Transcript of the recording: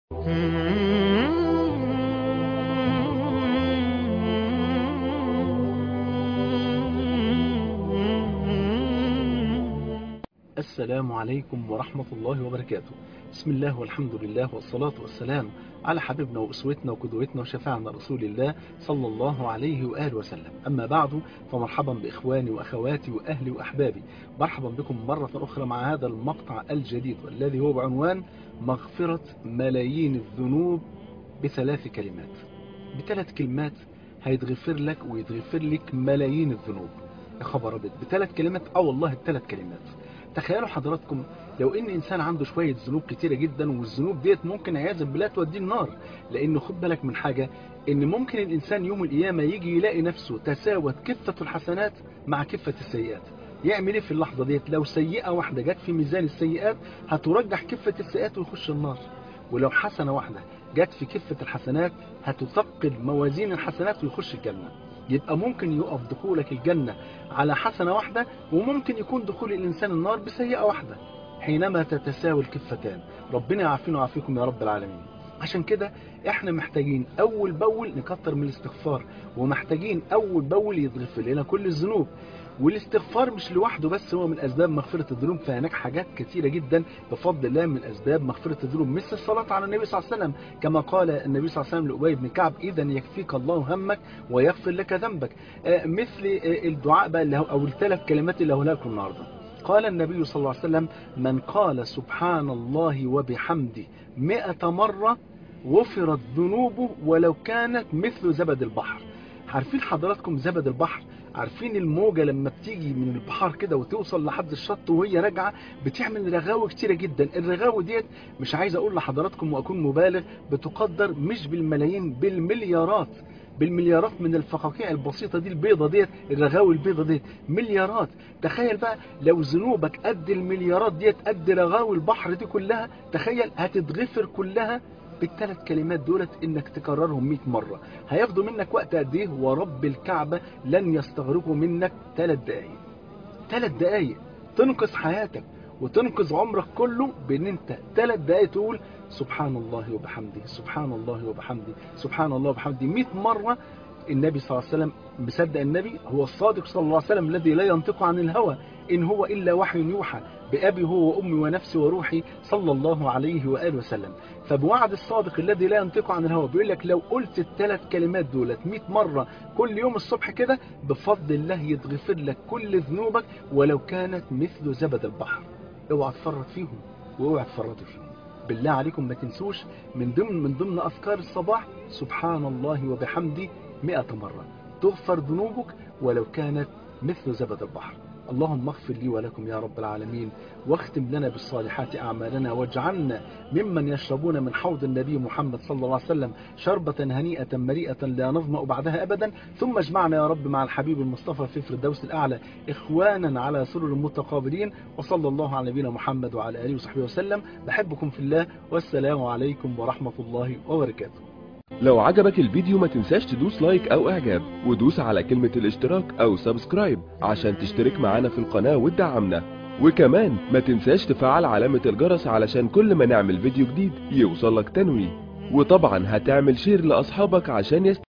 السلام عليكم ورحمة الله وبركاته. بسم الله والحمد لله والصلاة والسلام على حبيبنا وأسوتنا وقدوتنا وشفاعنا رسول الله صلى الله عليه وآله وسلم. أما بعد، فمرحبا بإخواني وأخواتي وأهلي وأحبابي، مرحبا بكم مرة أخرى مع هذا المقطع الجديد والذي هو بعنوان مغفرة ملايين الذنوب بثلاث كلمات. بثلاث كلمات هيتغفر لك ويتغفر لك ملايين الذنوب. يا خبر أبيض، بثلاث كلمات! والله الثلاث كلمات. تخيلوا حضراتكم لو ان انسان عنده شوية ذنوب كتيرة جدا، والذنوب ديت ممكن عياذا بالله توديه النار. لانه خد بالك من حاجة، ان ممكن الانسان يوم القيامة يجي يلاقي نفسه تساوت كفة الحسنات مع كفة السيئات. يعمل ايه في اللحظة ديت؟ لو سيئة واحدة جت في ميزان السيئات هترجح كفة السيئات ويخش النار، ولو حسنة واحدة جت في كفة الحسنات هتثقل موازين الحسنات ويخش الجنة. يبقى ممكن يقف دخولك الجنة على حسنة واحدة، وممكن يكون دخول الإنسان النار بسيئة واحدة حينما تتساوي الكفتان. ربنا يعافينا ويعافيكم يا رب العالمين. عشان كده احنا محتاجين أول بأول نكتر من الاستغفار، ومحتاجين أول بأول يتغفر لنا كل الذنوب. والاستغفار مش لوحده بس هو من أسباب مغفرة الذنوب، فهناك حاجات كثيرة جدا بفضل الله من أسباب مغفرة الذنوب، مثل الصلاة على النبي صلى الله عليه وسلم، كما قال النبي صلى الله عليه وسلم لأبي بن كعب: إذا يكفيك الله همك ويغفر لك ذنبك. مثل الدعاء بقى اللي هو أو الثلاث كلمات اللي هقولها لكم النهارده. قال النبي صلى الله عليه وسلم: من قال سبحان الله وبحمده 100 مرة غفرت ذنوبه ولو كانت مثل زبد البحر. عارفين حضراتكم زبد البحر؟ عارفين الموجة لما بتيجي من البحر كده وتوصل لحد الشط وهي راجعة بتعمل رغاوي كتيرة جدا. الرغاوي ديت مش عايز اقول لحضراتكم واكون مبالغ، بتقدر مش بالملايين، بالمليارات. بالمليارات من الفقاقيع البسيطة دي البيضة ديت، الرغاوي البيضة ديت مليارات. تخيل بقى لو ذنوبك قد المليارات ديت، قد رغاوي البحر دي كلها، تخيل هتتغفر كلها بالثلاث كلمات دولت، انك تكررهم 100 مرة. هياخدوا منك وقت قد ايه؟ ورب الكعبة لن يستغرقوا منك 3 دقايق. 3 دقايق تنقذ حياتك وتنقذ عمرك كله، بان انت 3 دقايق تقول سبحان الله وبحمده، سبحان الله وبحمده، سبحان الله وبحمده 100 مرة. النبي صلى الله عليه وسلم، مصدق النبي هو الصادق صلى الله عليه وسلم الذي لا ينطق عن الهوى إن هو إلا وحي يوحى، بأبي هو وأمي ونفسي وروحي صلى الله عليه وآله وسلم. فبوعد الصادق الذي لا ينطق عن الهوى بيقول لك لو قلت الثلاث كلمات دولت 100 مرة كل يوم الصبح كده، بفضل الله يتغفر لك كل ذنوبك ولو كانت مثل زبد البحر. اوعى تفرط فيهم واوعى تفرطوا فيهم. بالله عليكم ما تنسوش من ضمن أذكار الصباح سبحان الله وبحمده 100 مرة، تغفر ذنوبك ولو كانت مثل زبد البحر. اللهم اغفر لي ولكم يا رب العالمين، واختم لنا بالصالحات أعمالنا، واجعلنا ممن يشربون من حوض النبي محمد صلى الله عليه وسلم شربة هنيئة مريئة لا نظمأ بعدها أبدا. ثم اجمعنا يا رب مع الحبيب المصطفى في الفردوس الأعلى إخوانا على سرر متقابلين. وصلى الله على نبينا محمد وعلى آله وصحبه وسلم. بحبكم في الله، والسلام عليكم ورحمة الله وبركاته. لو عجبك الفيديو ما تنساش تدوس لايك او اعجاب، ودوس على كلمة الاشتراك او سبسكرايب عشان تشترك معانا في القناة وتدعمنا. وكمان ما تنساش تفعل علامة الجرس علشان كل ما نعمل فيديو جديد يوصلك تنويه. وطبعا هتعمل شير لاصحابك عشان